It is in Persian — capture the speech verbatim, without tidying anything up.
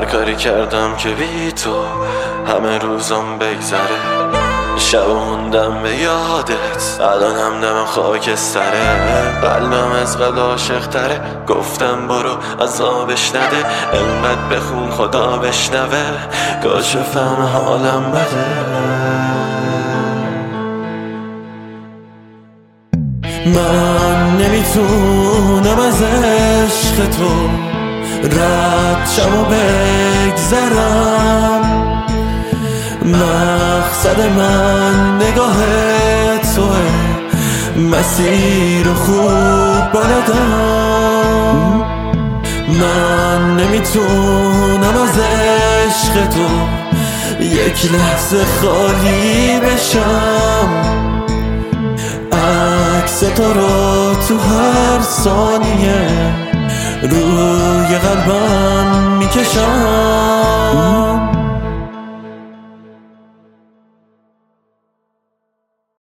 هر کاری کردم که بی تو همه روزم بگذره، شب موندم به یادت، الان هم دم خاکستره. قلبم از قبل عاشق تره، گفتم برو عذابش نده، انقدر بخون خدا بشنوه، کاش فهم حالم بده. من نمیتونم از عشق تو رد شم و بگذرم، مقصد من نگاه توه، مسیر خوب بلدم. من نمیتونم از عشق تو یک لحظه خالی بشم، عکس تو رو تو هر ثانیه روی قلبم